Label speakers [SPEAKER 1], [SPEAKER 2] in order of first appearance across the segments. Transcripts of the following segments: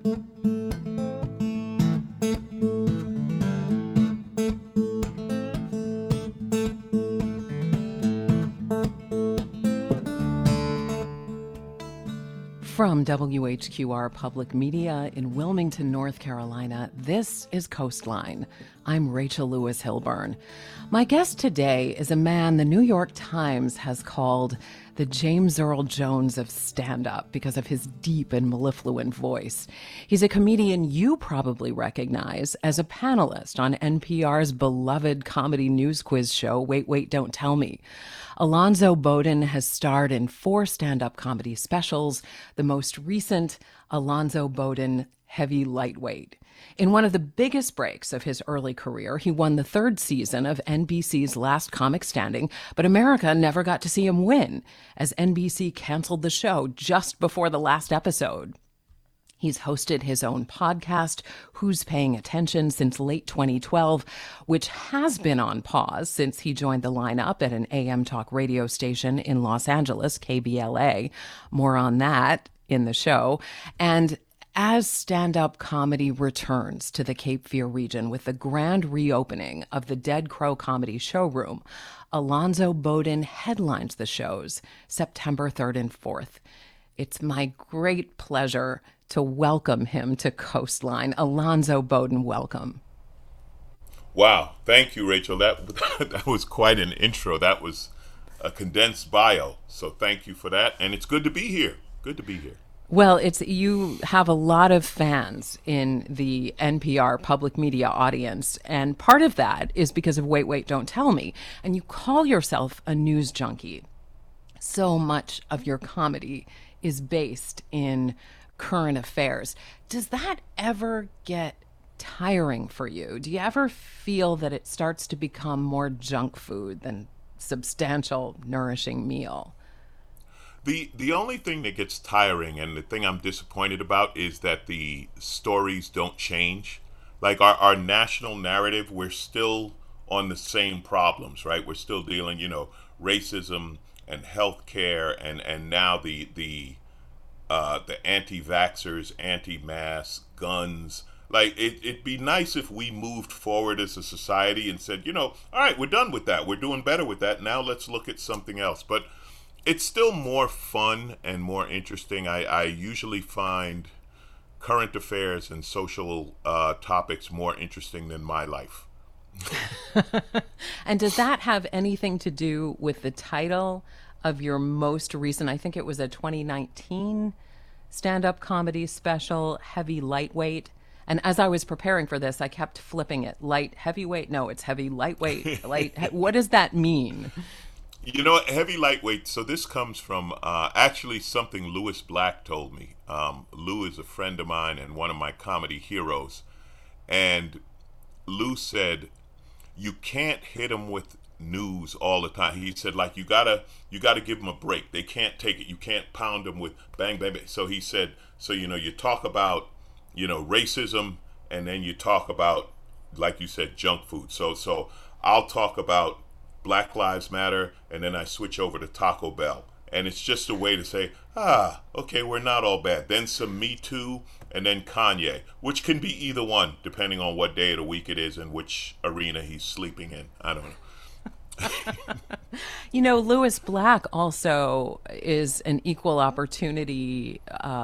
[SPEAKER 1] From WHQR Public Media in Wilmington, North Carolina, this is Coastline. I'm Rachel Lewis Hilburn. My guest today is a man the New York Times has called the James Earl Jones of stand-up because of his deep and mellifluent voice. He's a comedian you probably recognize as a panelist on NPR's beloved comedy news quiz show, Wait, Wait, Don't Tell Me. Alonzo Bodden has starred in 4 stand-up comedy specials, the most recent, Alonzo Bodden Heavy Lightweight. In one of the biggest breaks of his early career, he won the 3rd season of NBC's Last Comic Standing, but America never got to see him win, as NBC canceled the show just before the last episode. He's hosted his own podcast, Who's Paying Attention, since late 2012, which has been on pause since he joined the lineup at an AM talk radio station in Los Angeles, KBLA. More on that in the show. And as stand-up comedy returns to the Cape Fear region with the grand reopening of the Dead Crow Comedy Showroom, Alonzo Bodden headlines the shows September 3rd and 4th. It's my great pleasure to welcome him to Coastline. Alonzo Bodden, welcome.
[SPEAKER 2] Wow. Thank you, Rachel. That was quite an intro. That was a condensed bio. So thank you for that. And it's good to be here. Good to be here.
[SPEAKER 1] Well, you have a lot of fans in the NPR public media audience, and part of that is because of Wait, Wait, Don't Tell Me. And you call yourself a news junkie. So much of your comedy is based in current affairs. Does that ever get tiring for you? Do you ever feel that it starts to become more junk food than substantial, nourishing meal?
[SPEAKER 2] The only thing that gets tiring, and the thing I'm disappointed about, is that the stories don't change. Like our national narrative, we're still on the same problems, right? We're still dealing, racism and healthcare, and now the anti-vaxxers, anti-mask, guns. Like, it'd be nice if we moved forward as a society and said, all right, we're done with that. We're doing better with that. Now let's look at something else. But it's still more fun and more interesting. I usually find current affairs and social topics more interesting than my life.
[SPEAKER 1] And does that have anything to do with the title of your most recent, I think it was a 2019 stand-up comedy special, Heavy Lightweight? And as I was preparing for this, I kept flipping it. Light, heavyweight? No, it's heavy, lightweight. What does that mean?
[SPEAKER 2] Heavy lightweight. So this comes from actually something Lewis Black told me. Lou is a friend of mine and one of my comedy heroes. And Lou said, you can't hit him with news all the time. He said, like, you gotta give them a break. They can't take it. You can't pound them with bang, bang, bang. So he said, you talk about, racism, and then you talk about, like you said, junk food. So I'll talk about Black Lives Matter, and then I switch over to Taco Bell. And it's just a way to say, okay, we're not all bad. Then some Me Too, and then Kanye, which can be either one, depending on what day of the week it is and which arena he's sleeping in. I don't know.
[SPEAKER 1] Lewis Black also is an equal opportunity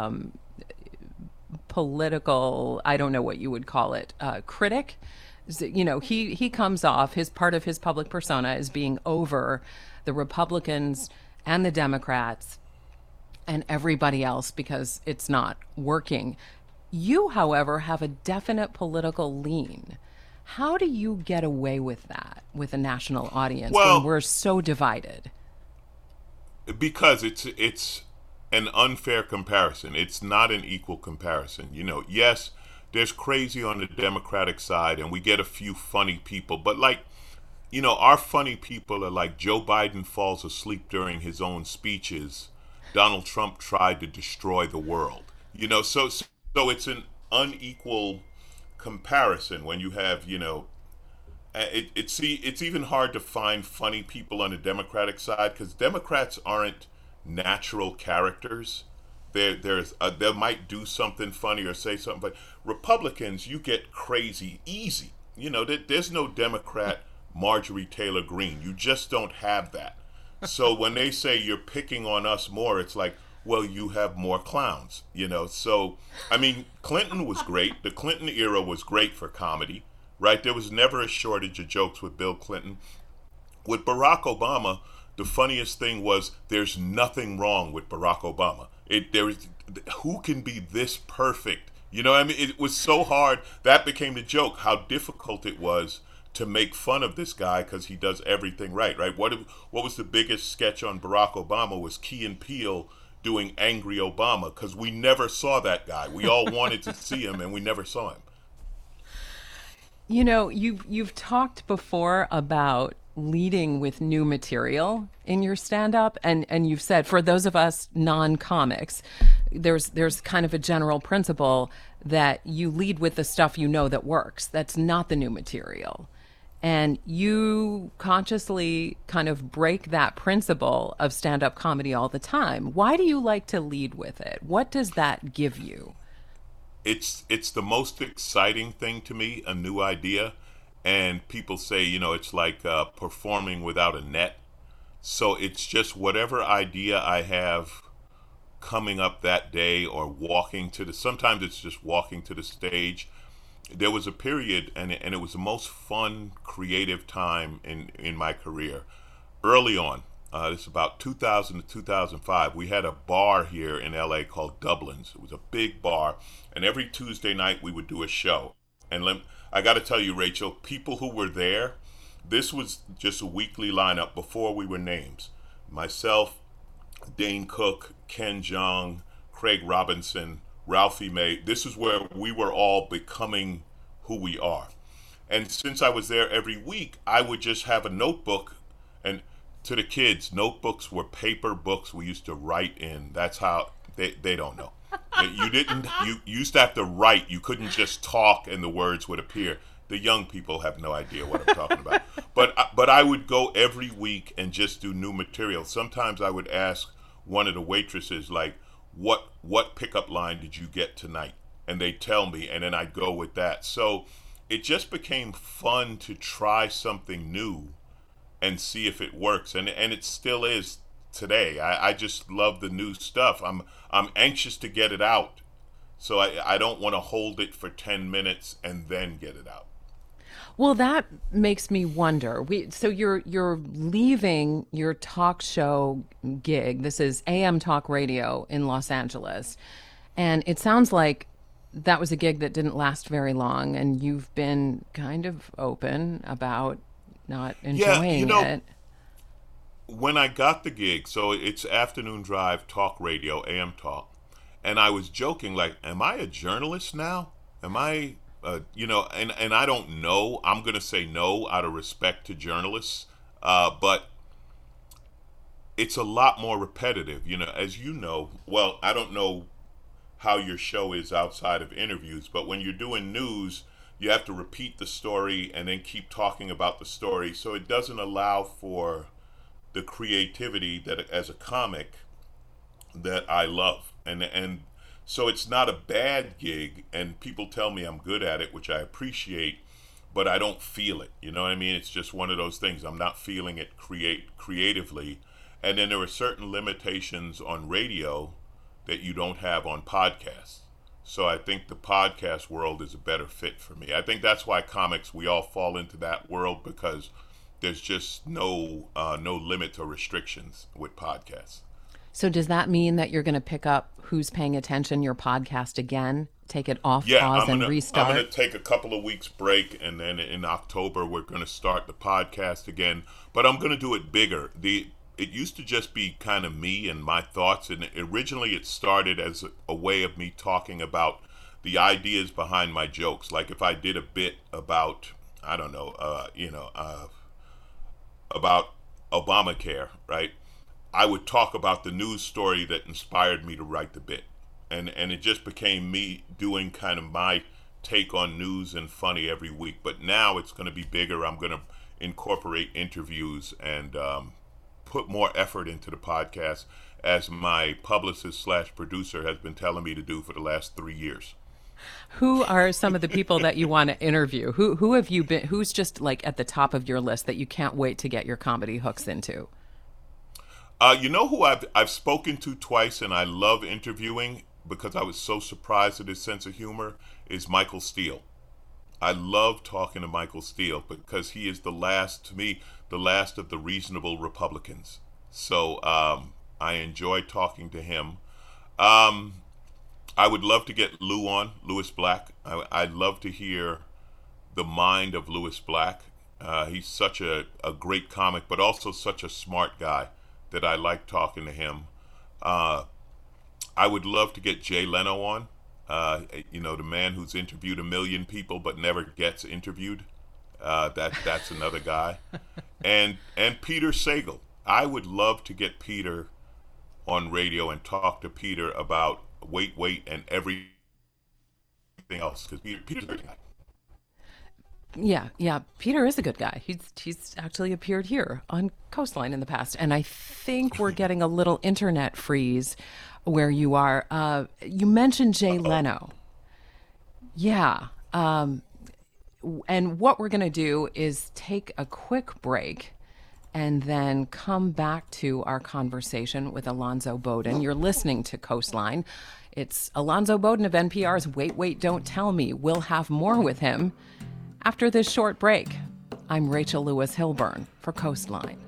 [SPEAKER 1] political, I don't know what you would call it, critic. He comes off, part of his public persona is being over the Republicans and the Democrats and everybody else because it's not working. You, however, have a definite political lean. How do you get away with that with a national audience when we're so divided?
[SPEAKER 2] Because it's an unfair comparison. It's not an equal comparison. Yes, there's crazy on the Democratic side, and we get a few funny people. But, our funny people are like Joe Biden falls asleep during his own speeches. Donald Trump tried to destroy the world. So it's an unequal comparison when you have, it's even hard to find funny people on the Democratic side because Democrats aren't natural characters. they might do something funny or say something, but Republicans, you get crazy easy. There's no Democrat Marjorie Taylor Greene. You just don't have that. So when they say you're picking on us more, it's like, well, you have more clowns. So I mean, Clinton was great. The Clinton era was great for comedy, right? There was never a shortage of jokes with Bill Clinton. With Barack Obama, the funniest thing was there's nothing wrong with Barack Obama. Who can be this perfect? I mean, it was so hard. That became the joke, how difficult it was to make fun of this guy because he does everything right? What was the biggest sketch on Barack Obama was Key and Peele doing Angry Obama, because we never saw that guy. We all wanted to see him, and we never saw him.
[SPEAKER 1] You've talked before about leading with new material in your stand-up, and you've said, for those of us non-comics, there's kind of a general principle that you lead with the stuff that works. That's not the new material. And you consciously kind of break that principle of stand-up comedy all the time. Why do you like to lead with it? What does that give you?
[SPEAKER 2] It's the most exciting thing to me, a new idea. And people say, it's like performing without a net. So it's just whatever idea I have coming up that day, or sometimes it's just walking to the stage. There was a period, and it was the most fun, creative time in my career. Early on, this is about 2000 to 2005, we had a bar here in LA called Dublin's. It was a big bar, and every Tuesday night we would do a show. And I got to tell you, Rachel, people who were there, this was just a weekly lineup before we were names. Myself, Dane Cook, Ken Jeong, Craig Robinson, Ralphie May. This is where we were all becoming who we are. And since I was there every week, I would just have a notebook. And to the kids, notebooks were paper books we used to write in. That's how they don't know. You used to have to write. You couldn't just talk and the words would appear. The young people have no idea what I'm talking about. But I would go every week and just do new material. Sometimes I would ask one of the waitresses, like, what pickup line did you get tonight? And they'd tell me, and then I'd go with that. So it just became fun to try something new and see if it works. And it still is today. I just love the new stuff. I'm anxious to get it out. So I don't want to hold it for 10 minutes and then get it out.
[SPEAKER 1] Well, that makes me wonder. So you're leaving your talk show gig. This is AM Talk Radio in Los Angeles. And it sounds like that was a gig that didn't last very long, and you've been kind of open about not enjoying it.
[SPEAKER 2] When I got the gig, so it's Afternoon Drive Talk Radio, AM Talk, and I was joking, like, am I a journalist now? Am I... and I don't know. I'm going to say no out of respect to journalists. But it's a lot more repetitive, as you know. Well, I don't know how your show is outside of interviews, but when you're doing news, you have to repeat the story and then keep talking about the story. So it doesn't allow for the creativity that, as a comic, that I love. And so it's not a bad gig, and people tell me I'm good at it, which I appreciate, but I don't feel it. You know what I mean? It's just one of those things. I'm not feeling it creatively. And then there are certain limitations on radio that you don't have on podcasts. So I think the podcast world is a better fit for me. I think that's why comics, we all fall into that world, because there's just no limit or restrictions with podcasts.
[SPEAKER 1] So does that mean that you're going to pick up Who's Paying Attention, your podcast again, take it off pause and restart?
[SPEAKER 2] I'm going to take a couple of weeks break, and then in October we're going to start the podcast again. But I'm going to do it bigger. It used to just be kind of me and my thoughts, and originally it started as a way of me talking about the ideas behind my jokes. Like if I did a bit about, I don't know, about Obamacare, right? I would talk about the news story that inspired me to write the bit. And it just became me doing kind of my take on news and funny every week. But now it's going to be bigger. I'm going to incorporate interviews and put more effort into the podcast. as my publicist slash producer has been telling me to do for the last 3 years.
[SPEAKER 1] Who are some of the people that you want to interview? Who have you been? Who's just like at the top of your list that you can't wait to get your comedy hooks into?
[SPEAKER 2] You know who I've spoken to twice and I love interviewing because I was so surprised at his sense of humor is Michael Steele. I love talking to Michael Steele because he is to me, the last of the reasonable Republicans. So I enjoy talking to him. I would love to get Lewis Black. I'd love to hear the mind of Lewis Black. He's such a great comic, but also such a smart guy that I like talking to him. I would love to get Jay Leno on. The man who's interviewed 1 million people but never gets interviewed. That's another guy. And Peter Sagal. I would love to get Peter on radio and talk to Peter about Wait, and everything else, because Peter's a good guy.
[SPEAKER 1] Yeah. Peter is a good guy. He's actually appeared here on Coastline in the past, and I think we're getting a little internet freeze where you are. You mentioned Jay Leno. Yeah. And what we're going to do is take a quick break and then come back to our conversation with Alonzo Bodden. You're listening to Coastline. It's Alonzo Bodden of NPR's Wait, Don't Tell Me. We'll have more with him after this short break. I'm Rachel Lewis Hilburn for Coastline.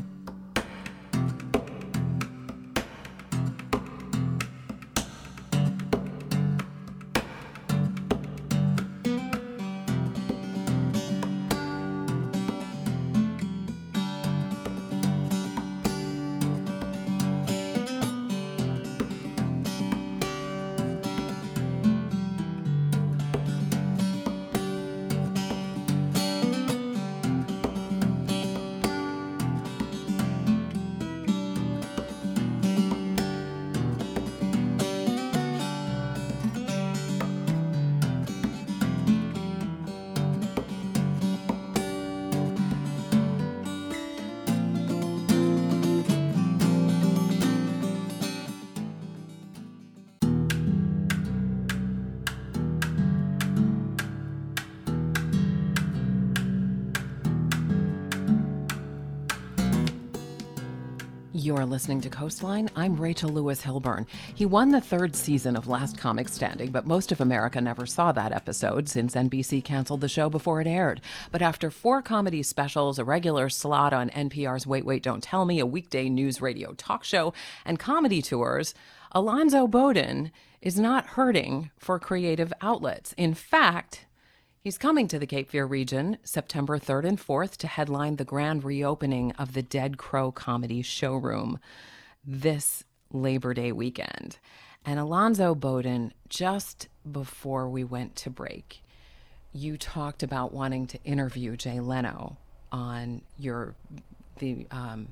[SPEAKER 1] You're listening to Coastline. I'm Rachel Lewis Hilburn. He won the 3rd season of Last Comic Standing, but most of America never saw that episode since NBC canceled the show before it aired. But after 4 comedy specials, a regular slot on NPR's Wait, Don't Tell Me, a weekday news radio talk show, and comedy tours, Alonzo Bodden is not hurting for creative outlets. In fact, he's coming to the Cape Fear region September 3rd and 4th to headline the grand reopening of the Dead Crow Comedy Showroom this Labor Day weekend. And Alonzo Bodden, just before we went to break, you talked about wanting to interview Jay Leno on the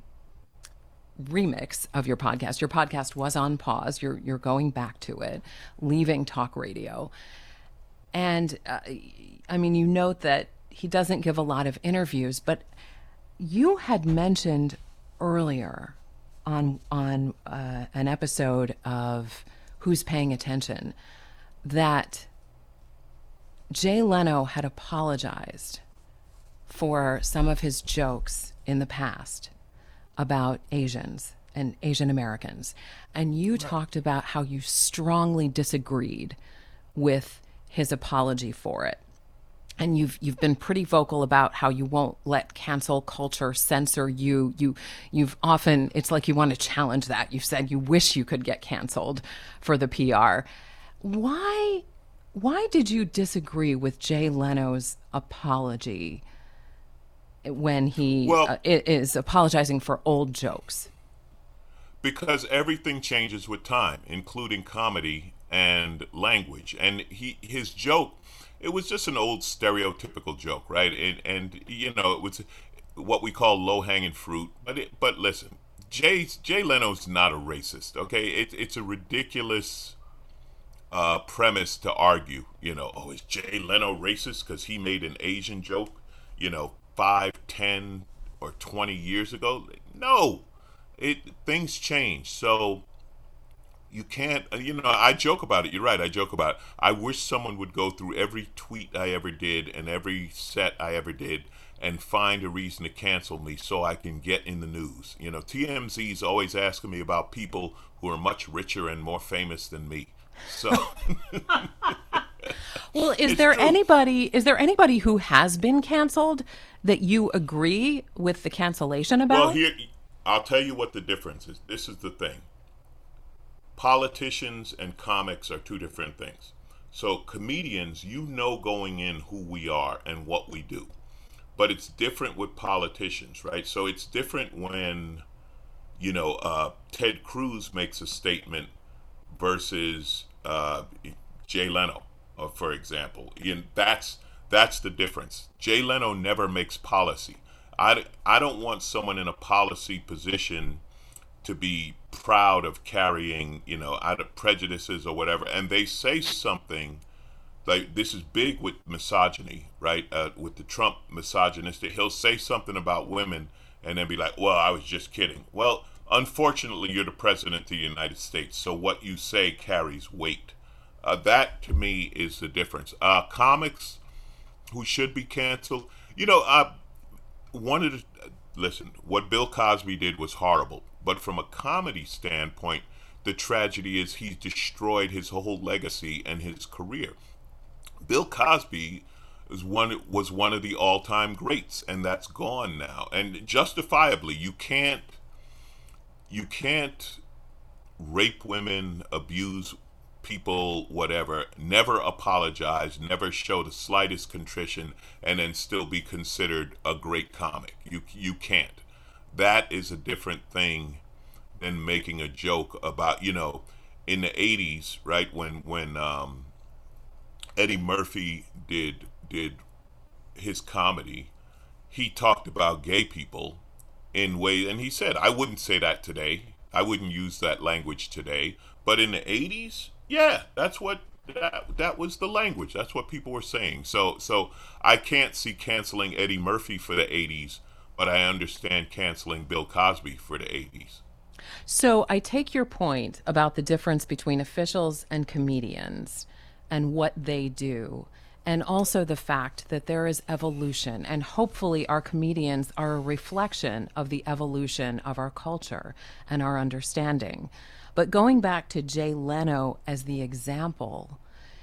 [SPEAKER 1] remix of your podcast. Your podcast was on pause. You're going back to it, leaving talk radio. And you note that he doesn't give a lot of interviews, but you had mentioned earlier on an episode of Who's Paying Attention that Jay Leno had apologized for some of his jokes in the past about Asians and Asian Americans. And you talked about how you strongly disagreed with his apology for it. And you've been pretty vocal about how you won't let cancel culture censor you. You've often, it's like you want to challenge that. You've said you wish you could get canceled for the PR. Why did you disagree with Jay Leno's apology when he is apologizing for old jokes?
[SPEAKER 2] Because everything changes with time, including comedy and language. And his joke, it was just an old stereotypical joke, right? And it was what we call low-hanging fruit. But listen, Jay Leno's not a racist, okay? It's a ridiculous premise to argue, is Jay Leno racist because he made an Asian joke, 5, 10, or 20 years ago? No, it things change. So you can't, I joke about it. You're right. I joke about it. I wish someone would go through every tweet I ever did and every set I ever did and find a reason to cancel me so I can get in the news. TMZ's always asking me about people who are much richer and more famous than me. So
[SPEAKER 1] Well,
[SPEAKER 2] it's true.
[SPEAKER 1] is there anybody who has been canceled that you agree with the cancellation
[SPEAKER 2] Well,
[SPEAKER 1] about?
[SPEAKER 2] here, I'll tell you what the difference is. This is the thing. Politicians and comics are two different things. So comedians, going in who we are and what we do. But it's different with politicians, right? So it's different when, Ted Cruz makes a statement versus Jay Leno, for example. That's the difference. Jay Leno never makes policy. I don't want someone in a policy position to be proud of carrying, out of prejudices or whatever, and they say something like this is big with misogyny, right? With the Trump misogynistic, he'll say something about women and then be like, "Well, I was just kidding." Well, unfortunately, you're the president of the United States, so what you say carries weight. That to me is the difference. Comics who should be canceled, one of the listen, what Bill Cosby did was horrible, but from a comedy standpoint, the tragedy is he's destroyed his whole legacy and his career. Bill Cosby was one of the all-time greats, and that's gone now. And justifiably, you can't rape women, abuse people, whatever, never apologize, never show the slightest contrition, and then still be considered a great comic. You can't. That is a different thing than making a joke about, in the '80s, right, when Eddie Murphy did his comedy, he talked about gay people in ways, and he said, I wouldn't say that today. I wouldn't use that language today. But in the '80s, yeah, that was the language. That's what people were saying. So I can't see canceling Eddie Murphy for the '80s, but I understand canceling Bill Cosby for the '80s.
[SPEAKER 1] So I take your point about the difference between officials and comedians and what they do, and also the fact that there is evolution, and hopefully our comedians are a reflection of the evolution of our culture and our understanding. But going back to Jay Leno as the example,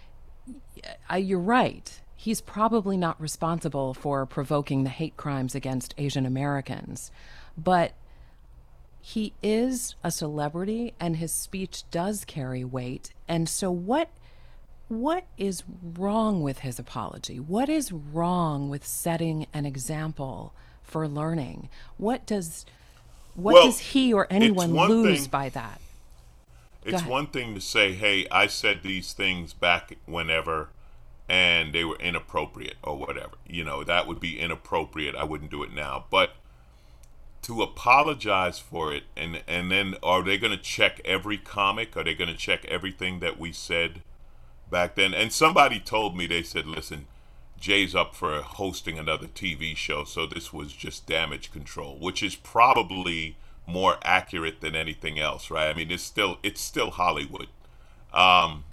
[SPEAKER 1] you're right. He's probably not responsible for provoking the hate crimes against Asian Americans, but he is a celebrity and his speech does carry weight. And so what is wrong with his apology? What is wrong with setting an example for learning? What does
[SPEAKER 2] Well,
[SPEAKER 1] he or
[SPEAKER 2] it's
[SPEAKER 1] anyone
[SPEAKER 2] one
[SPEAKER 1] lose
[SPEAKER 2] thing
[SPEAKER 1] by that? Go
[SPEAKER 2] it's
[SPEAKER 1] ahead.
[SPEAKER 2] one thing to say, "Hey, I said these things back whenever and they were inappropriate or whatever." That would be inappropriate. I wouldn't do it now. But to apologize for it, and then are they going to check every comic? Are they going to check everything that we said back then? And somebody told me, they said, "Listen, Jay's up for hosting another TV show, so this was just damage control," which is probably more accurate than anything else, right? I mean, it's still Hollywood. Um,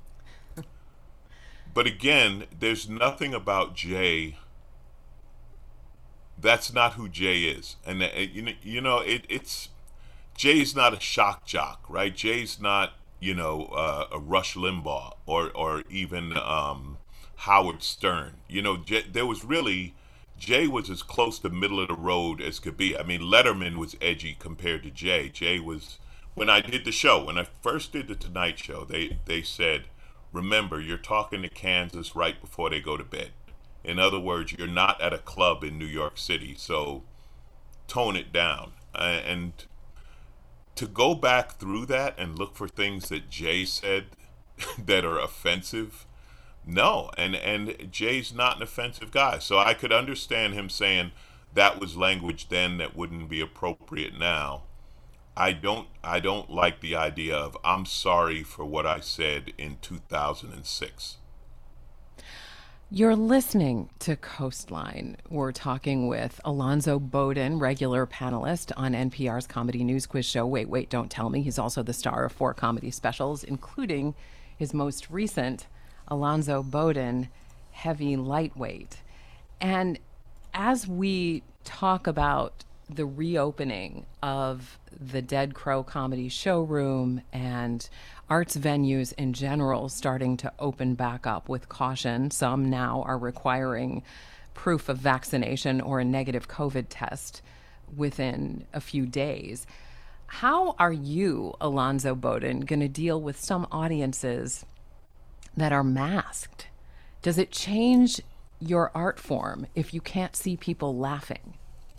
[SPEAKER 2] but again, there's nothing about Jay. That's not who Jay is, and it's Jay's not a shock jock, right? Jay's not a Rush Limbaugh or even Howard Stern. There was really Jay was as close to middle of the road as could be. I mean, Letterman was edgy compared to Jay. Jay was when I did the show, when I first did the Tonight Show, they said, "Remember, you're talking to Kansas right before they go to bed. In other words, you're not at a club in New York City, so tone it down." And to go back through that and look for things that Jay said that are offensive, no. And Jay's not an offensive guy. So I could understand him saying that was language then that wouldn't be appropriate now. I don't like the idea of "I'm sorry for what I said in 2006."
[SPEAKER 1] You're listening to Coastline. We're talking with Alonzo Bowden, regular panelist on NPR's comedy news quiz show, Wait, Wait, Don't Tell Me. He's also the star of 4 comedy specials, including his most recent, Alonzo Bowden, Heavy Lightweight. And as we talk about the reopening of the Dead Crow Comedy Showroom and arts venues in general starting to open back up with caution, some now are requiring proof of vaccination or a negative COVID test within a few days. How are you, Alonzo Bowden, going to deal with some audiences that are masked? Does it change your art form if you can't see people laughing?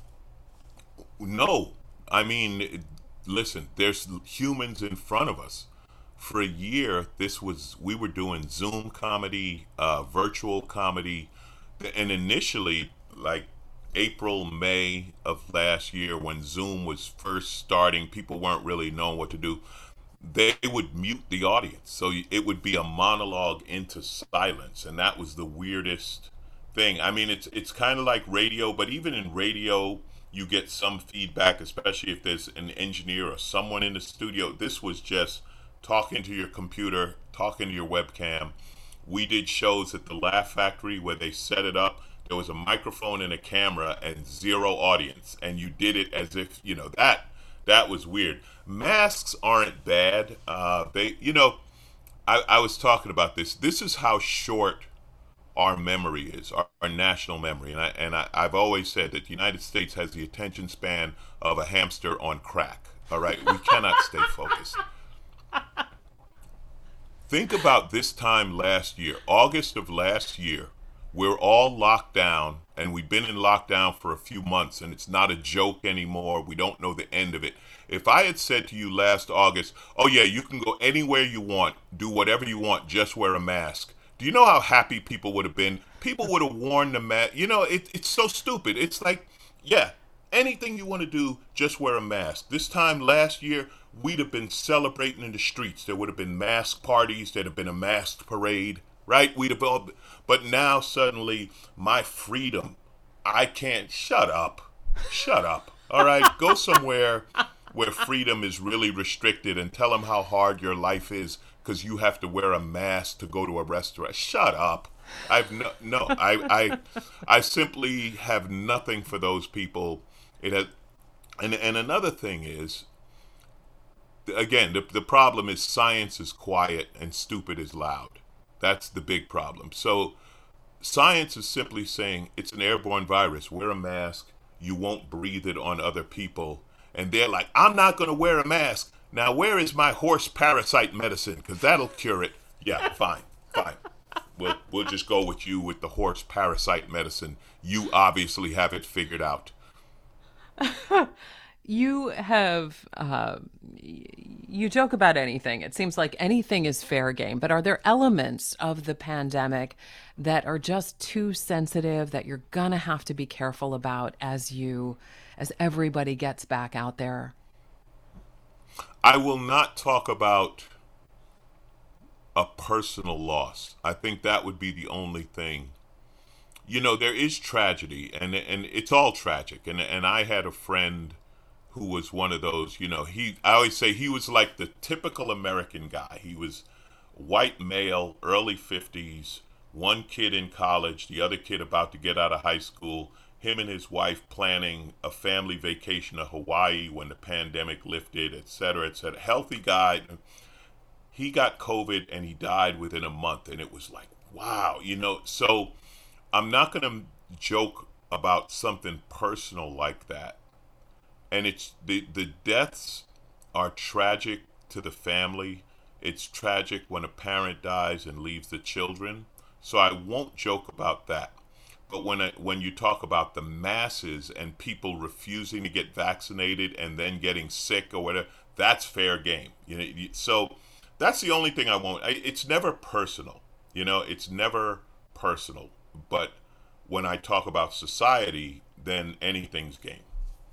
[SPEAKER 2] No, I mean, listen, there's humans in front of us. For a year, we were doing Zoom comedy, virtual comedy, and initially, like April, May of last year, when Zoom was first starting, people weren't really knowing what to do. They would mute the audience, so it would be a monologue into silence, and that was the weirdest thing. I mean, it's kind of like radio, but even in radio, you get some feedback, especially if there's an engineer or someone in the studio. This was just talking to your computer, talking to your webcam. We did shows at the Laugh Factory where they set it up. There was a microphone and a camera and zero audience, and you did it as if that was weird. Masks aren't bad. I was talking about this. This is how short our memory is, our national memory. I've always said that the United States has the attention span of a hamster on crack. All right? We cannot stay focused. Think about this time last year, August of last year. We're all locked down, and we've been in lockdown for a few months, and it's not a joke anymore. We don't know the end of it. If I had said to you last August, oh yeah, you can go anywhere you want, do whatever you want, just wear a mask, do you know how happy people would have been? People would have worn the mask. It's so stupid. It's like, yeah, anything you want to do, just wear a mask. This time last year, we'd have been celebrating in the streets. There would have been mask parties. There'd have been a masked parade, right? We'd have all, but now suddenly, my freedom, I can't, shut up. All right, go somewhere where freedom is really restricted and tell them how hard your life is because you have to wear a mask to go to a restaurant. Shut up. I simply have nothing for those people. It has, and another thing is, again, the problem is science is quiet and stupid is loud. That's the big problem. So science is simply saying it's an airborne virus. Wear a mask. You won't breathe it on other people. And they're like, I'm not going to wear a mask. Now, where is my horse parasite medicine? Because that'll cure it. Yeah, fine. We'll just go with you with the horse parasite medicine. You obviously have it figured out.
[SPEAKER 1] You have, you joke about anything. It seems like anything is fair game. But are there elements of the pandemic that are just too sensitive that you're going to have to be careful about as everybody gets back out there?
[SPEAKER 2] I will not talk about a personal loss. I think that would be the only thing. There is tragedy, and it's all tragic. And I had a friend who was one of those, I always say he was like the typical American guy. He was white male, early 50s, one kid in college, the other kid about to get out of high school, him and his wife planning a family vacation to Hawaii when the pandemic lifted, et cetera, et cetera. Healthy guy. He got COVID and he died within a month. And it was like, wow, so I'm not going to joke about something personal like that. And it's the deaths are tragic to the family. It's tragic when a parent dies and leaves the children. So I won't joke about that. But when you talk about the masses and people refusing to get vaccinated and then getting sick or whatever, that's fair game. So that's the only thing I won't. It's never personal. It's never personal. But when I talk about society, then anything's game.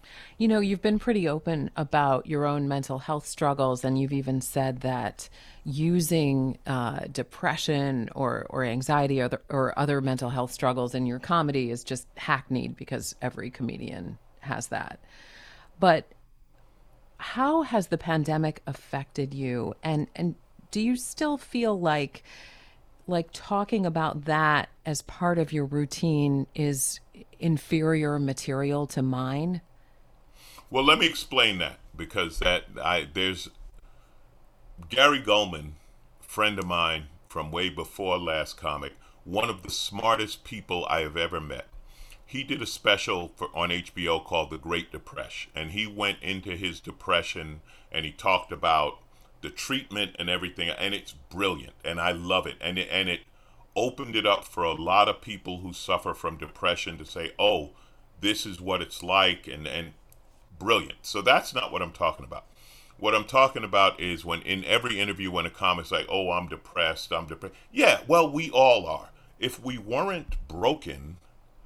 [SPEAKER 1] You know, you've been pretty open about your own mental health struggles, and you've even said that using depression or anxiety or other mental health struggles in your comedy is just hackneyed because every comedian has that. But how has the pandemic affected you? And do you still feel like talking about that as part of your routine is inferior material to mine?
[SPEAKER 2] Well, let me explain that because there's Gary Gulman, friend of mine from way before Last Comic, one of the smartest people I have ever met. He did a special on HBO called The Great Depression, and he went into his depression and he talked about the treatment and everything, and it's brilliant, and I love it, and it opened it up for a lot of people who suffer from depression to say, oh, this is what it's like, and brilliant. So that's not what I'm talking about. What I'm talking about is when in every interview when a comic's like, oh, I'm depressed. Yeah, well, we all are. If we weren't broken,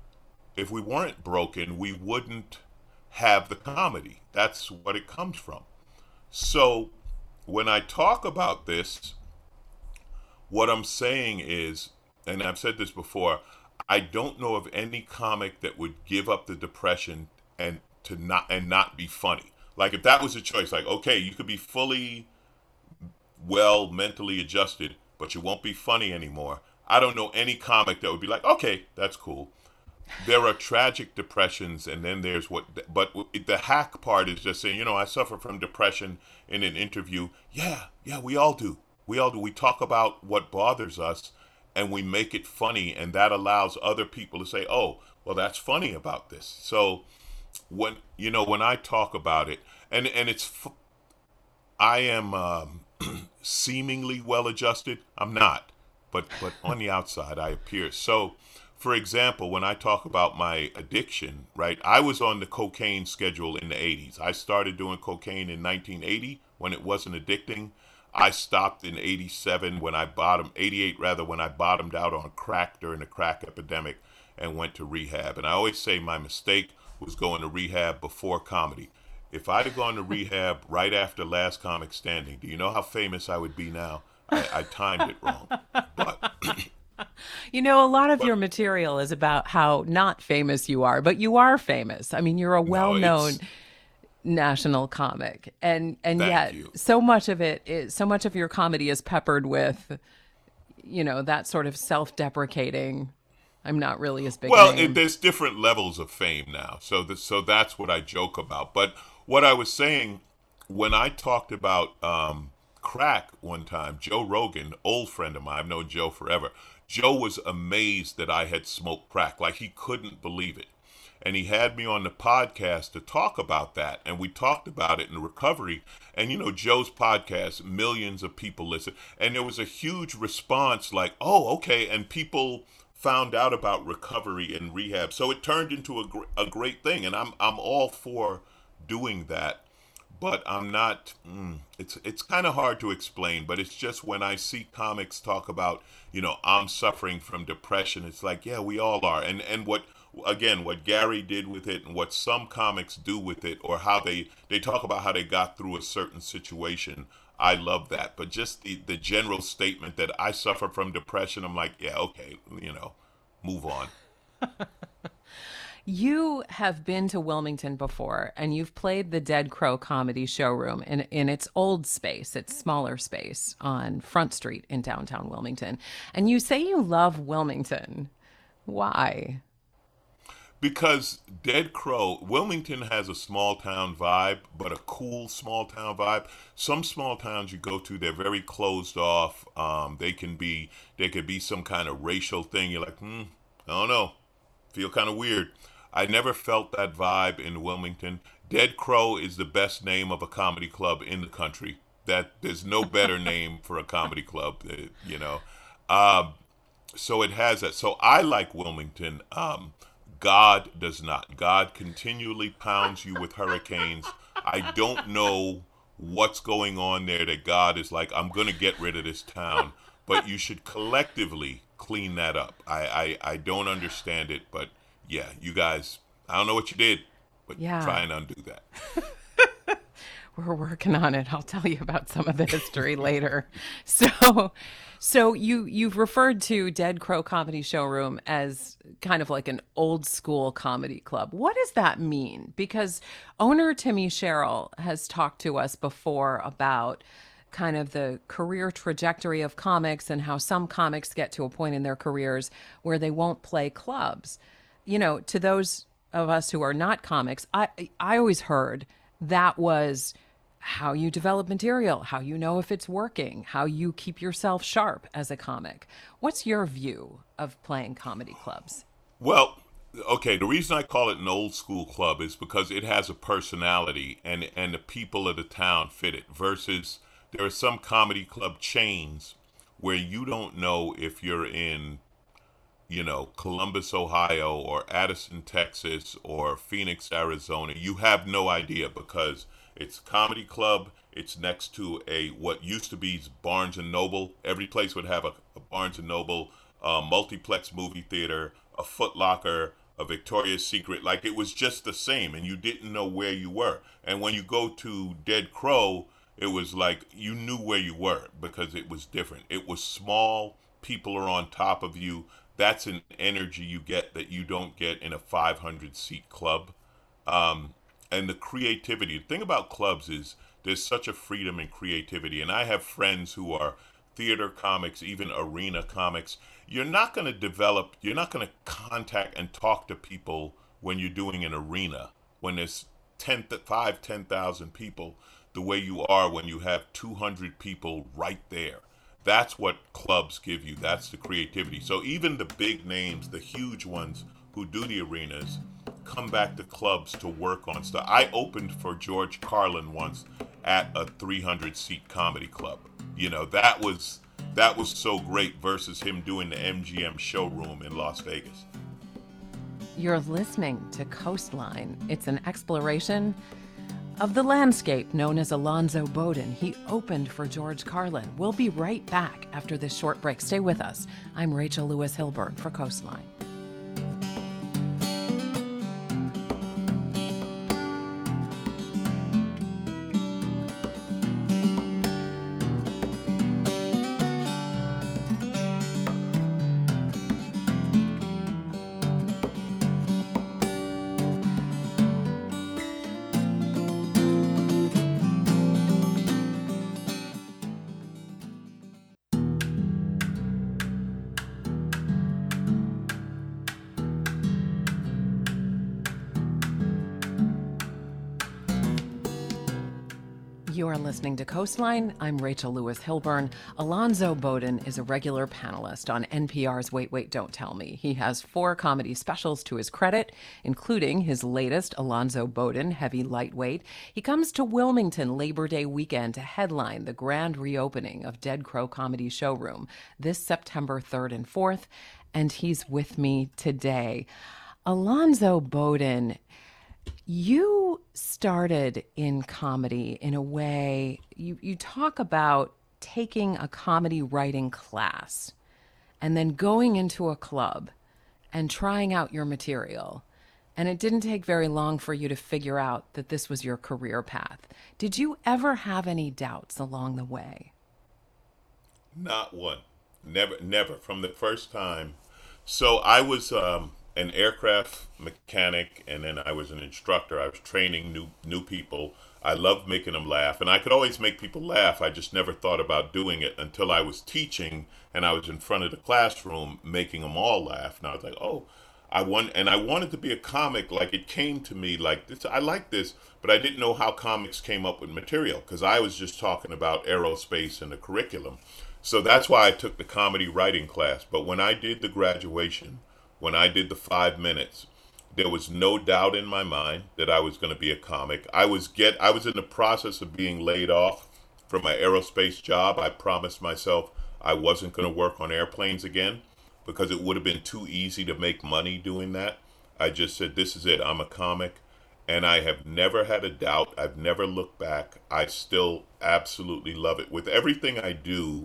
[SPEAKER 2] we wouldn't have the comedy. That's what it comes from. So when I talk about this, what I'm saying is, and I've said this before, I don't know of any comic that would give up the depression and not be funny. Like if that was a choice, like okay, you could be fully well mentally adjusted, but you won't be funny anymore. I don't know any comic that would be like, okay, that's cool. There are tragic depressions, and then there's but the hack part is just saying, I suffer from depression in an interview. Yeah, we all do. We all do. We talk about what bothers us, and we make it funny, and that allows other people to say, oh, well, that's funny about this. So when I talk about it, and I am seemingly well adjusted. I'm not, but on the outside I appear so. For example, when I talk about my addiction, right? I was on the cocaine schedule in the 80s. I started doing cocaine in 1980 when it wasn't addicting. I stopped in 87 when I bottomed, 88 rather, when I bottomed out on crack during the crack epidemic and went to rehab. And I always say my mistake was going to rehab before comedy. If I'd have gone to rehab right after Last Comic Standing, do you know how famous I would be now? I timed it wrong. But
[SPEAKER 1] You know, a lot of
[SPEAKER 2] but
[SPEAKER 1] your material is about how not famous you are, but you are famous. I mean, you're a
[SPEAKER 2] no,
[SPEAKER 1] well-known
[SPEAKER 2] it's
[SPEAKER 1] national comic, and
[SPEAKER 2] thank
[SPEAKER 1] yet
[SPEAKER 2] you.
[SPEAKER 1] so much of your comedy is peppered with, that sort of self-deprecating. I'm not really as big a
[SPEAKER 2] Well,
[SPEAKER 1] name.
[SPEAKER 2] there's different levels of fame now, so that's what I joke about. But what I was saying when I talked about crack one time, Joe Rogan, old friend of mine, I've known Joe forever. Joe was amazed that I had smoked crack, like he couldn't believe it. And he had me on the podcast to talk about that, and we talked about it in recovery. And Joe's podcast, millions of people listen, and there was a huge response, like, "Oh, okay," and people found out about recovery and rehab. So it turned into a great thing, and I'm all for doing that. But I'm not. It's kind of hard to explain. But it's just when I see comics talk about, I'm suffering from depression. It's like, yeah, we all are. And what Gary did with it, and what some comics do with it, or how they talk about how they got through a certain situation. I love that. But just the general statement that I suffer from depression, I'm like, yeah, okay, move on.
[SPEAKER 1] You have been to Wilmington before, and you've played the Dead Crow Comedy Showroom in its old space, its smaller space on Front Street in downtown Wilmington. And you say you love Wilmington. Why?
[SPEAKER 2] Because Dead Crow, Wilmington has a small town vibe, but a cool small town vibe. Some small towns you go to, they're very closed off. There could be some kind of racial thing. You're like, I don't know, feel kind of weird. I never felt that vibe in Wilmington. Dead Crow is the best name of a comedy club in the country. That there's no better name for a comedy club, you know. Um, so it has that. So I like Wilmington. God does not. God continually pounds you with hurricanes. I don't know what's going on there that God is like, I'm going to get rid of this town. But you should collectively clean that up. I don't understand it, but yeah, you guys, I don't know what you did. but
[SPEAKER 1] Yeah.
[SPEAKER 2] try and undo that.
[SPEAKER 1] We're working on it. I'll tell you about some of the history later. So, so you've referred to Dead Crow Comedy Showroom as kind of like an old school comedy club. What does that mean? Because owner Timmy Sherrill has talked to us before about kind of the career trajectory of comics and how some comics get to a point in their careers where they won't play clubs. You know, to those of us who are not comics, I always heard that was how you develop material, how you know if it's working, how you keep yourself sharp as a comic. What's your view of playing comedy clubs?
[SPEAKER 2] Well, okay, the reason I call it an old school club is because it has a personality and the people of the town fit it versus there are some comedy club chains where you don't know if you're in, Columbus, Ohio or Addison, Texas or Phoenix, Arizona. You have no idea because it's a comedy club. It's next to a what used to be Barnes and Noble. Every place would have a Barnes and Noble, a multiplex movie theater, a Foot Locker, a Victoria's Secret. Like it was just the same, and you didn't know where you were. And when you go to Dead Crow, it was like you knew where you were because it was different. It was small. People are on top of you. That's an energy you get that you don't get in a 500 seat club. And the creativity. The thing about clubs is there's such a freedom and creativity. And I have friends who are theater comics, even arena comics. You're not going to contact and talk to people when you're doing an arena, when there's 10,000 people, the way you are when you have 200 people right there. That's what clubs give you. That's the creativity. So even the big names, the huge ones who do the arenas, come back to clubs to work on stuff. I opened for George Carlin once at a 300 seat comedy club. That was so great versus him doing the MGM showroom in Las Vegas.
[SPEAKER 1] You're listening to Coastline. It's an exploration of the landscape known as Alonzo Bowden. He opened for George Carlin. We'll be right back after this short break. Stay with us. I'm Rachel Lewis Hilburn for Coastline. You're listening to Coastline. I'm Rachel Lewis Hilburn. Alonzo Bowden is a regular panelist on NPR's Wait, Wait, Don't Tell Me. He has 4 comedy specials to his credit, including his latest, Alonzo Bowden, Heavy Lightweight. He comes to Wilmington Labor Day weekend to headline the grand reopening of Dead Crow Comedy Showroom this September 3rd and 4th, and he's with me today. Alonzo Bowden, you started in comedy in a way, you talk about taking a comedy writing class and then going into a club and trying out your material. And it didn't take very long for you to figure out that this was your career path. Did you ever have any doubts along the way?
[SPEAKER 2] Not one. Never. From the first time. So I was an aircraft mechanic, and then I was an instructor. I was training new people. I loved making them laugh, and I could always make people laugh. I just never thought about doing it until I was teaching, and I was in front of the classroom making them all laugh. And I was like, oh, I wanted to be a comic. Like it came to me like this. I like this, but I didn't know how comics came up with material because I was just talking about aerospace and the curriculum. So that's why I took the comedy writing class. But when I did the graduation, when I did the 5 minutes, there was no doubt in my mind that I was going to be a comic. I was in the process of being laid off from my aerospace job. I promised myself I wasn't going to work on airplanes again because it would have been too easy to make money doing that. I just said, this is it. I'm a comic. And I have never had a doubt. I've never looked back. I still absolutely love it. With everything I do,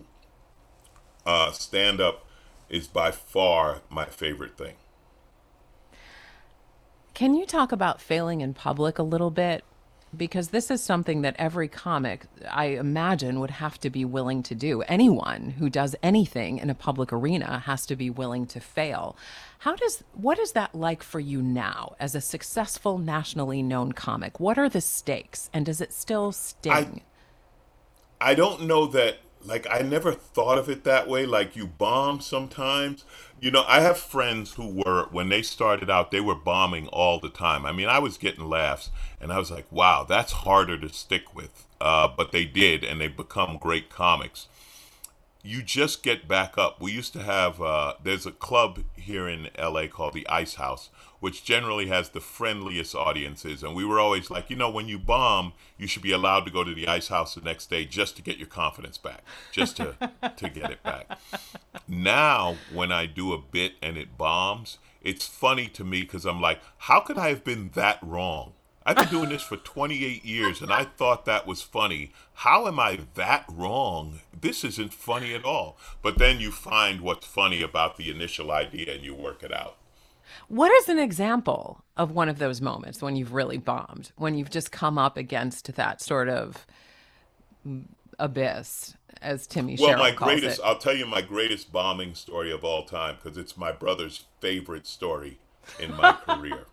[SPEAKER 2] stand-up is by far my favorite thing.
[SPEAKER 1] Can you talk about failing in public a little bit? Because this is something that every comic, I imagine, would have to be willing to do. Anyone who does anything in a public arena has to be willing to fail. What is that like for you now as a successful, nationally known comic? What are the stakes, and does it still
[SPEAKER 2] I
[SPEAKER 1] sting?
[SPEAKER 2] I don't know that, like, I never thought of it that way. Like, you bomb sometimes. I have friends who were, when they started out, they were bombing all the time. I mean, I was getting laughs, and I was like, wow, that's harder to stick with. But they did, and they become great comics. You just get back up. We used to have, there's a club here in LA called the Ice House, which generally has the friendliest audiences. And we were always like, when you bomb, you should be allowed to go to the Ice House the next day just to get your confidence back, just to get it back. Now, when I do a bit and it bombs, it's funny to me because I'm like, how could I have been that wrong? I've been doing this for 28 years and I thought that was funny. How am I that wrong? This isn't funny at all. But then you find what's funny about the initial idea and you work it out.
[SPEAKER 1] What is an example of one of those moments when you've really bombed, when you've just come up against that sort of abyss, as Timmy
[SPEAKER 2] Well,
[SPEAKER 1] Sherrill calls it?
[SPEAKER 2] I'll tell you my greatest bombing story of all time because it's my brother's favorite story in my career.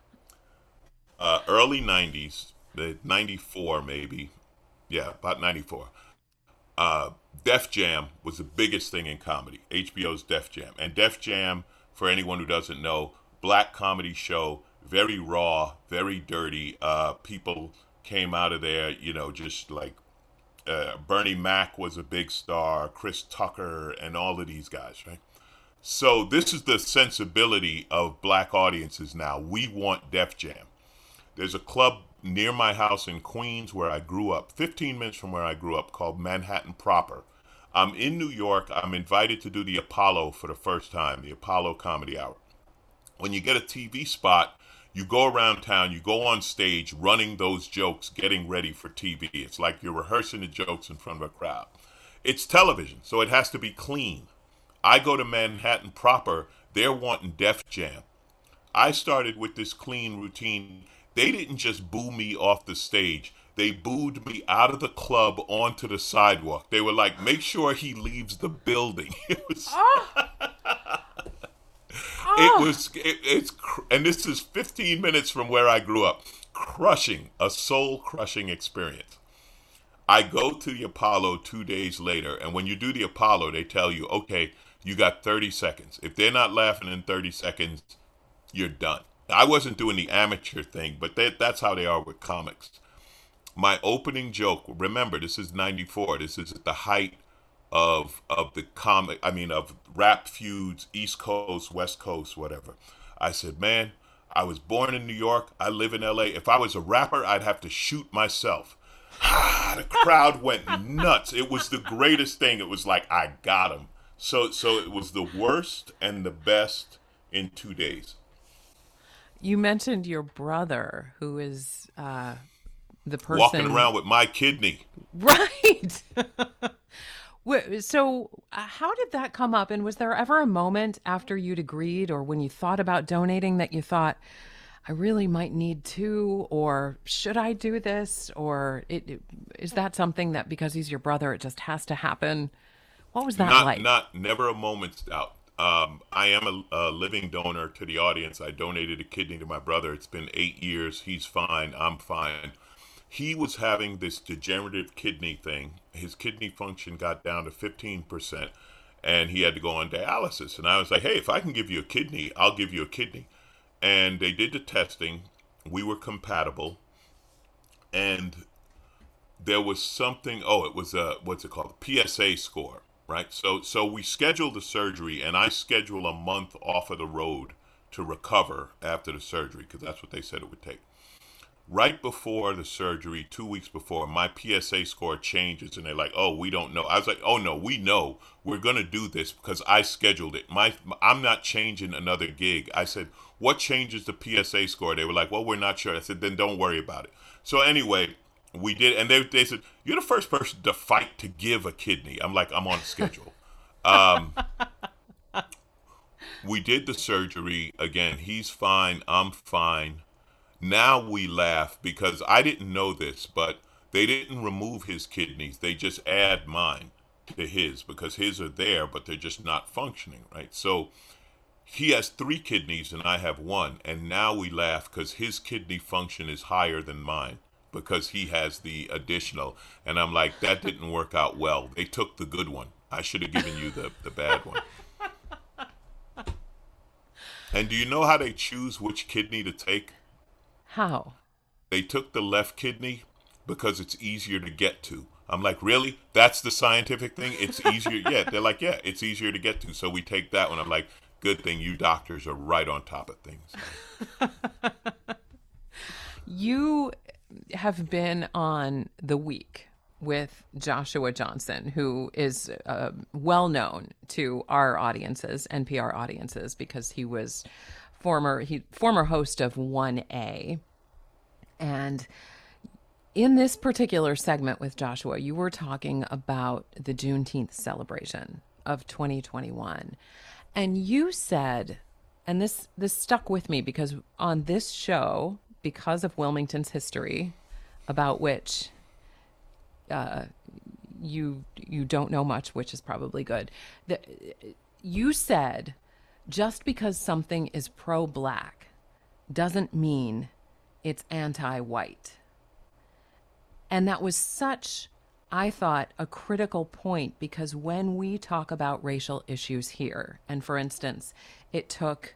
[SPEAKER 2] Early 90s, the 94 maybe. Yeah, about 94. Def Jam was the biggest thing in comedy. HBO's Def Jam. And Def Jam, for anyone who doesn't know, black comedy show, very raw, very dirty. People came out of there, just like Bernie Mac was a big star, Chris Tucker, and all of these guys, right? So this is the sensibility of black audiences now. We want Def Jam. There's a club near my house in Queens where I grew up, 15 minutes from where I grew up, called Manhattan Proper. I'm in New York. I'm invited to do the Apollo for the first time, the Apollo Comedy Hour. When you get a TV spot, you go around town, you go on stage running those jokes, getting ready for TV. It's like you're rehearsing the jokes in front of a crowd. It's television, so it has to be clean. I go to Manhattan Proper, they're wanting Def Jam. I started with this clean routine. They didn't just boo me off the stage. They booed me out of the club onto the sidewalk. They were like, make sure he leaves the building. And this is 15 minutes from where I grew up. Crushing, a soul crushing experience. I go to the Apollo 2 days later, and when you do the Apollo, they tell you, okay, you got 30 seconds. If they're not laughing in 30 seconds, you're done. I wasn't doing the amateur thing, but that's how they are with comics. My opening joke, remember, this is 94. This is at the height of the comic, of rap feuds, East Coast, West Coast, whatever. I said, man, I was born in New York. I live in LA. If I was a rapper, I'd have to shoot myself. The crowd went nuts. It was the greatest thing. It was like, I got him. So it was the worst and the best in 2 days.
[SPEAKER 1] You mentioned your brother, who is the
[SPEAKER 2] Walking
[SPEAKER 1] person.
[SPEAKER 2] around with my kidney.
[SPEAKER 1] Right. So, how did that come up? And was there ever a moment after you'd agreed or when you thought about donating that you thought, I really might need to, or should I do this? Or is that something that because he's your brother, it just has to happen? What was that like?
[SPEAKER 2] Never a moment's doubt. I am a living donor to the audience. I donated a kidney to my brother. It's been 8 years. He's fine. I'm fine. He was having this degenerative kidney thing. His kidney function got down to 15%, and he had to go on dialysis. And I was like, hey, if I can give you a kidney, I'll give you a kidney. And they did the testing. We were compatible. And there was something, it was what's it called? PSA score, right? So we scheduled the surgery, and I scheduled a month off of the road to recover after the surgery, because that's what they said it would take. Right before the surgery, 2 weeks before, my PSA score changes, and they're like, oh, we don't know. I was like, oh, no, we know. We're going to do this because I scheduled it. I'm not changing another gig. I said, what changes the PSA score? They were like, well, we're not sure. I said, then don't worry about it. So anyway, we did, and they said, you're the first person to fight to give a kidney. I'm like, I'm on schedule. We did the surgery. Again, he's fine. I'm fine. Now we laugh because I didn't know this, but they didn't remove his kidneys. They just add mine to his because his are there, but they're just not functioning, right? So he has three kidneys and I have one. And now we laugh because his kidney function is higher than mine because he has the additional. And I'm like, that didn't work out well. They took the good one. I should have given you the bad one. And do you know how they choose which kidney to take?
[SPEAKER 1] How?
[SPEAKER 2] They took the left kidney because it's easier to get to. I'm like, really? That's the scientific thing? It's easier? Yeah, they're like, yeah, it's easier to get to. So we take that one. I'm like, good thing you doctors are right on top of things.
[SPEAKER 1] You have been on The Week with Joshua Johnson, who is well known to our audiences, NPR audiences, because he was former host of 1A. And in this particular segment with Joshua, you were talking about the Juneteenth celebration of 2021. And you said, and this stuck with me because on this show, because of Wilmington's history, about which you don't know much, which is probably good. You said, just because something is pro-black doesn't mean it's anti-white. And that was such, I thought, a critical point because when we talk about racial issues here, and for instance, it took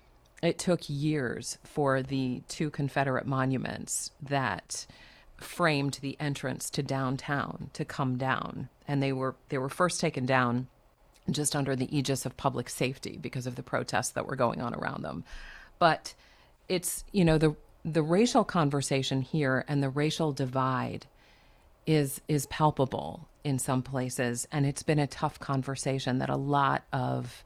[SPEAKER 1] years for the two Confederate monuments that framed the entrance to downtown to come down, and they were first taken down just under the aegis of public safety because of the protests that were going on around them. But it's, the racial conversation here and the racial divide is palpable in some places, and it's been a tough conversation that a lot of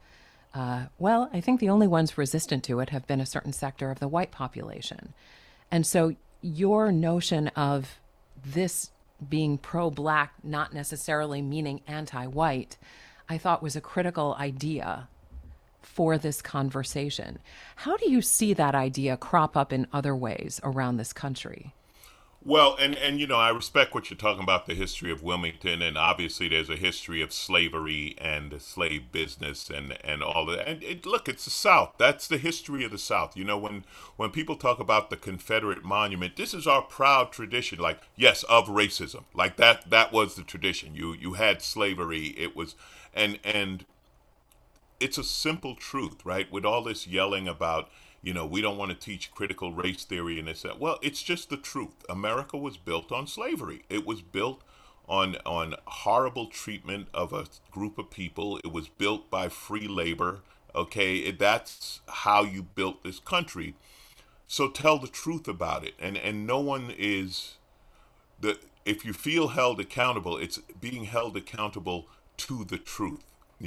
[SPEAKER 1] I think the only ones resistant to it have been a certain sector of the white population. And so your notion of this being pro-black not necessarily meaning anti-white, I thought was a critical idea for this conversation. How do you see that idea crop up in other ways around this country?
[SPEAKER 2] Well, and I respect what you're talking about, the history of Wilmington, and obviously there's a history of slavery and the slave business and all that. And look, it's the South. That's the history of the South. When people talk about the Confederate monument, this is our proud tradition, like, yes, of racism. Like that was the tradition. You had slavery. It was, and it's a simple truth, right? With all this yelling about, we don't want to teach critical race theory and this, that. Well, it's just the truth. America was built on slavery. It was built on horrible treatment of a group of people. It was built by free labor. Okay, that's how you built this country. So tell the truth about it. And no one is if you feel held accountable, it's being held accountable to the truth.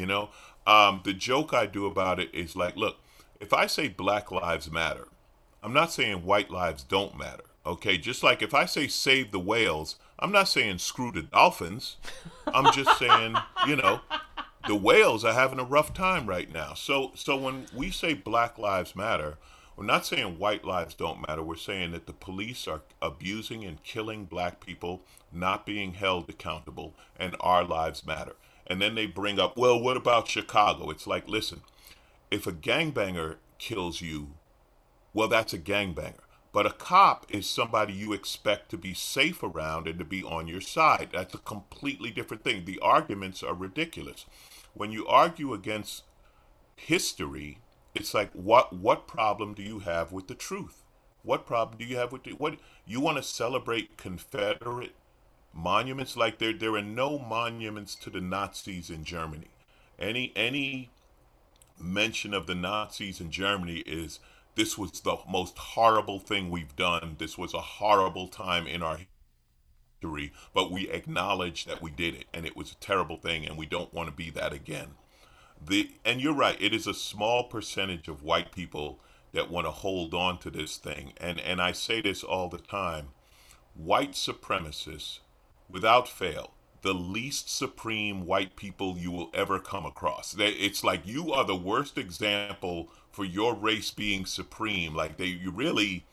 [SPEAKER 2] The joke I do about it is like, look, if I say Black Lives Matter, I'm not saying white lives don't matter. Okay, just like if I say save the whales, I'm not saying screw the dolphins. I'm just saying, the whales are having a rough time right now. So when we say Black Lives Matter, we're not saying white lives don't matter. We're saying that the police are abusing and killing black people, not being held accountable, and our lives matter. And then they bring up, well, what about Chicago? It's like, listen, if a gangbanger kills you, well, that's a gangbanger. But a cop is somebody you expect to be safe around and to be on your side. That's a completely different thing. The arguments are ridiculous. When you argue against history, it's like, what problem do you have with the truth? What problem do you have with what you want to celebrate Confederate monuments? Like there are no monuments to the Nazis in Germany. Any mention of the Nazis in Germany is, this was the most horrible thing we've done. This was a horrible time in our history, but we acknowledge that we did it, and it was a terrible thing, and we don't want to be that again. And you're right, it is a small percentage of white people that want to hold on to this thing. And I say this all the time. White supremacists, without fail, the least supreme white people you will ever come across. It's like you are the worst example for your race being supreme. Like you really,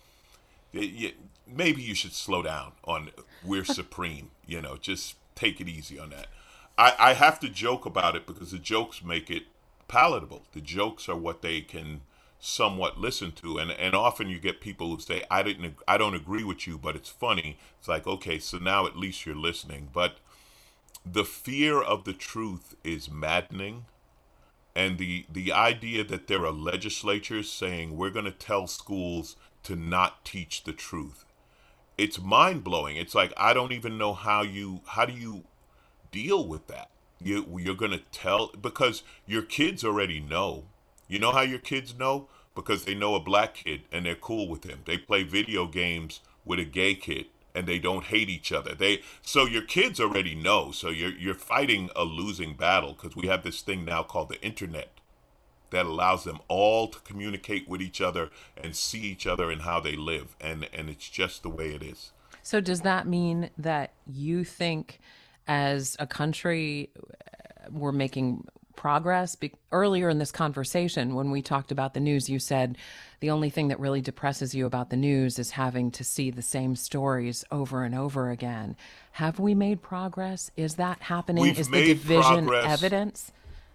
[SPEAKER 2] maybe you should slow down on we're supreme. Just take it easy on that. I have to joke about it because the jokes make it palatable. The jokes are what they can somewhat listen to, and often you get people who say I don't agree with you, but it's funny. It's like, okay, so now at least you're listening. But the fear of the truth is maddening, and the idea that there are legislatures saying we're going to tell schools to not teach the truth, it's mind-blowing. It's like, I don't even know how do you deal with that. You're going to tell, because your kids already know. You know how your kids know? Because they know a black kid and they're cool with him. They play video games with a gay kid and they don't hate each other. So your kids already know. So you're fighting a losing battle, because we have this thing now called the internet that allows them all to communicate with each other and see each other and how they live. And it's just the way it is.
[SPEAKER 1] So does that mean that you think as a country we're making progress? Earlier in this conversation, when we talked about the news, you said the only thing that really depresses you about the news is having to see the same stories over and over again. Have we made progress? Is that happening? Is the division evidence?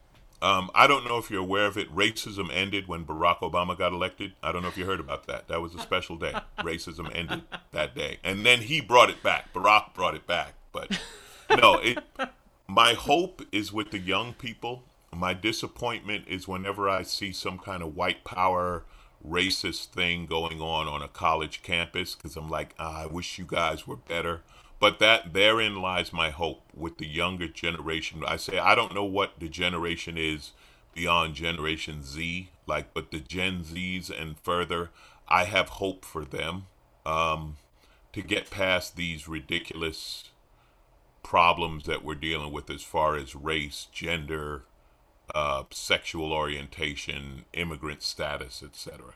[SPEAKER 2] I don't know if you're aware of it. Racism ended when Barack Obama got elected. I don't know if you heard about that. That was a special day. Racism ended that day. And then he brought it back. Barack brought it back. But no, my hope is with the young people. My disappointment is whenever I see some kind of white power racist thing going on a college campus, because I'm like, I wish you guys were better. But therein lies my hope with the younger generation. I say I don't know what the generation is beyond Generation Z, but the Gen Zs and further, I have hope for them to get past these ridiculous problems that we're dealing with as far as race, gender, sexual orientation, immigrant status, etc.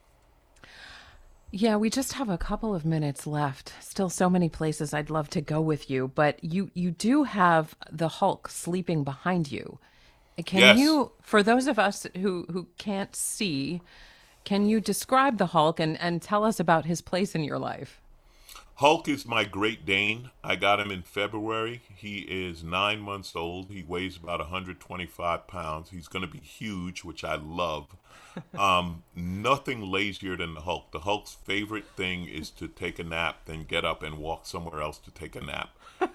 [SPEAKER 1] Yeah, we just have a couple of minutes left. Still so many places I'd love to go with you, but you do have the Hulk sleeping behind you. Can you, for those of us who can't see, can you describe the Hulk and tell us about his place in your life?
[SPEAKER 2] Hulk is my Great Dane. I got him in February. He is 9 months old. He weighs about 125 pounds. He's going to be huge, which I love. Nothing lazier than the Hulk. The Hulk's favorite thing is to take a nap, then get up and walk somewhere else to take a nap.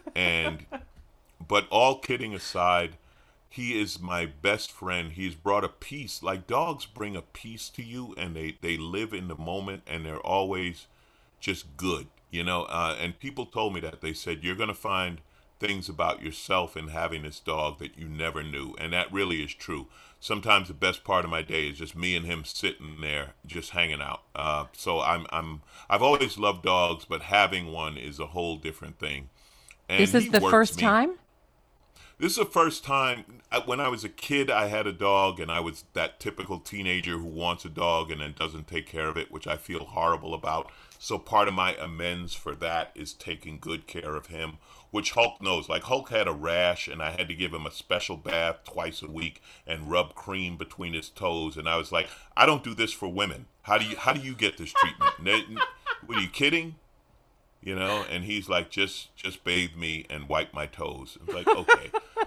[SPEAKER 2] But all kidding aside, he is my best friend. He's brought a peace. Like dogs bring a peace to you, and they live in the moment, and they're always just good. And people told me that. They said, you're going to find things about yourself in having this dog that you never knew. And that really is true. Sometimes the best part of my day is just me and him sitting there, just hanging out. So I've always loved dogs, but having one is a whole different thing. And
[SPEAKER 1] this is the first time?
[SPEAKER 2] This is the first time. When I was a kid, I had a dog, and I was that typical teenager who wants a dog and then doesn't take care of it, which I feel horrible about. So part of my amends for that is taking good care of him, which Hulk knows. Like Hulk had a rash, and I had to give him a special bath twice a week and rub cream between his toes. And I was like, I don't do this for women. How do you get this treatment? What, are you kidding? And he's like, just bathe me and wipe my toes. It's like, okay.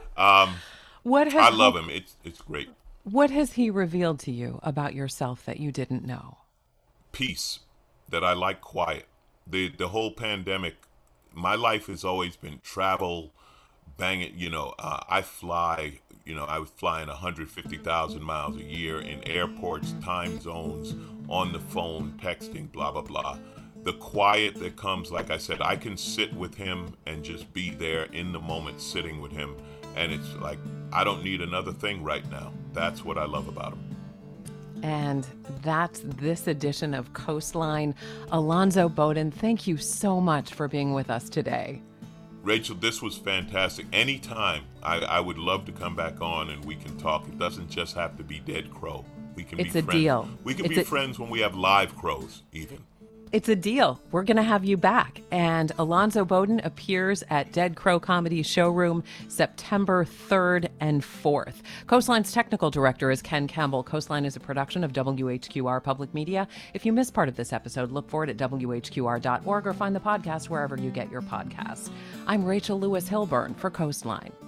[SPEAKER 2] I love him. It's great.
[SPEAKER 1] What has he revealed to you about yourself that you didn't know?
[SPEAKER 2] Peace. That I like quiet. The whole pandemic, my life has always been travel, banging. I fly. I was flying 150,000 miles a year in airports, time zones, on the phone, texting, blah blah blah. The quiet that comes, like I said, I can sit with him and just be there in the moment, sitting with him, and it's like I don't need another thing right now. That's what I love about him.
[SPEAKER 1] And that's this edition of Coastline. Alonzo Bodden, thank you so much for being with us today.
[SPEAKER 2] Rachel, this was fantastic. Anytime, I would love to come back on and we can talk. It doesn't just have to be Dead Crow. We can
[SPEAKER 1] it's
[SPEAKER 2] be
[SPEAKER 1] a
[SPEAKER 2] friends.
[SPEAKER 1] Deal.
[SPEAKER 2] We can be friends when we have live crows, even.
[SPEAKER 1] It's a deal. We're going to have you back. And Alonzo Bodden appears at Dead Crow Comedy Showroom September 3rd and 4th. Coastline's technical director is Ken Campbell. Coastline is a production of WHQR Public Media. If you missed part of this episode, look for it at WHQR.org or find the podcast wherever you get your podcasts. I'm Rachel Lewis Hilburn for Coastline.